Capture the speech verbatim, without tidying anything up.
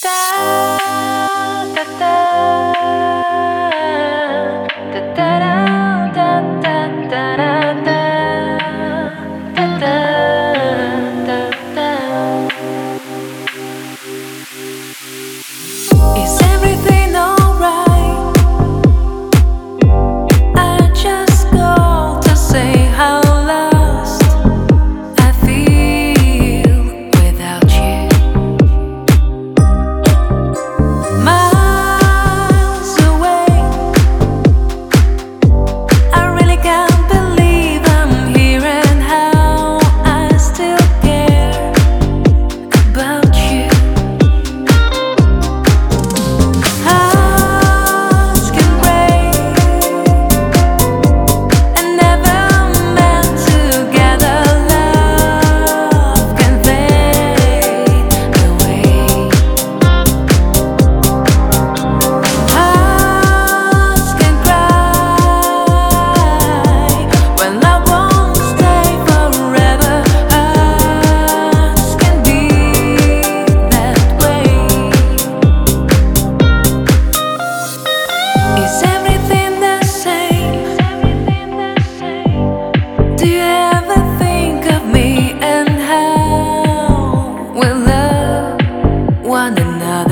Is everything alright? I just called to say how lost I feel without you. Miles away, I really can't believe I'm here and how I still care about you. Hearts can break and never melt together. Love can fade away. Hearts can cry when love won't stay forever. Hearts can be that way. Is everything the same? Do you ever think of me and how we love one another?